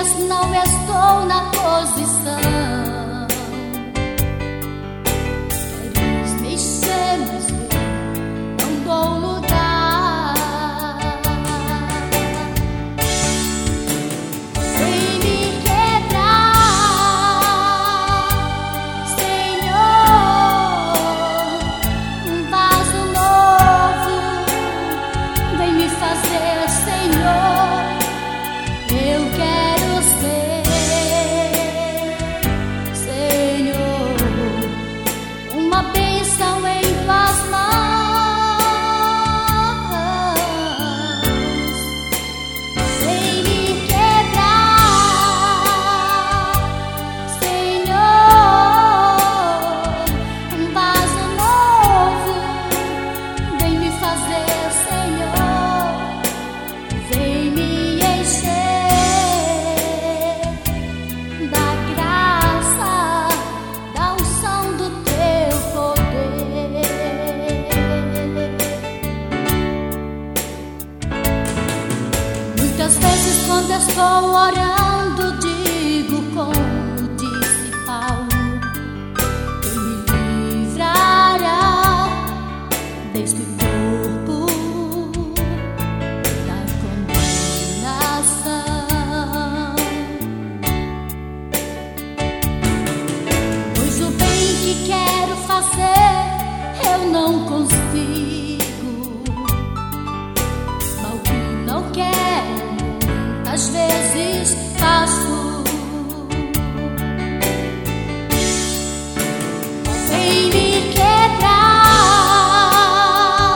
dias não estou na posição. Queres mexer, mas eu não dou lugar. Vem me quebrar, Senhor, um vaso novo. Vem me fazer, Senhor. Eu quero ser, Senhor, uma bênção em tuas mãos. Vem me quebrar, Senhor, um vaso novo. Vem me fazer, Senhor. Vem me encher quando estou orando, digo como disse Paulo: quem me livrará deste corpo da condenação? Pois o bem que quero fazer eu não consigo, mal que não quero às vezes faço. Vem me quebrar,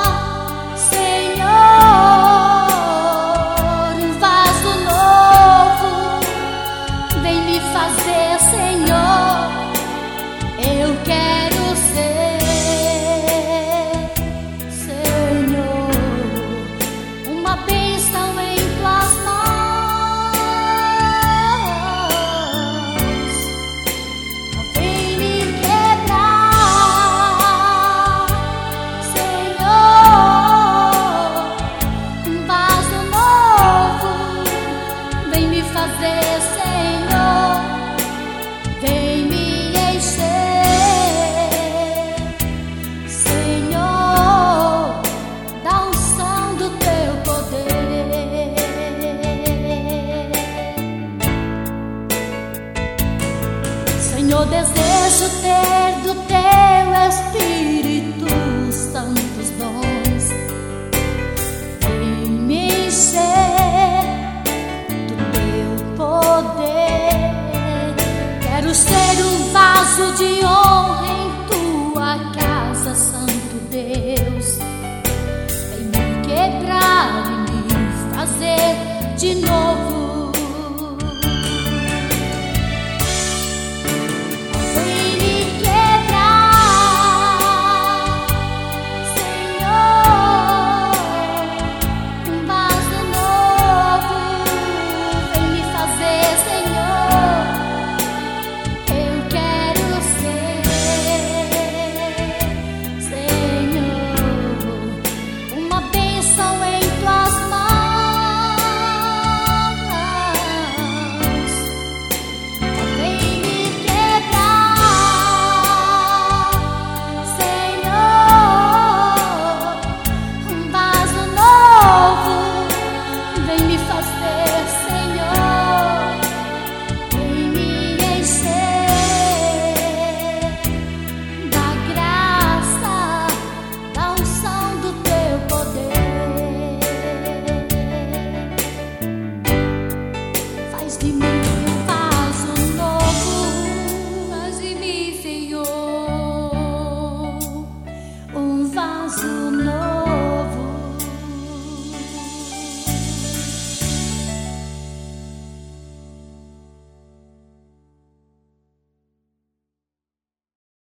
Senhor, um vaso novo. Vem me fazer, Senhor. Eu quero ser, Senhor, uma bênção em tuas mãos. Fazer, Senhor, vem me encher, Senhor, da unção do teu poder. Senhor, desejo ter do teu Espírito Santo os dons. Vem me encher poder. Quero ser um vaso de honra em tua casa, Santo Deus. Vem me quebrar e me fazer de novo.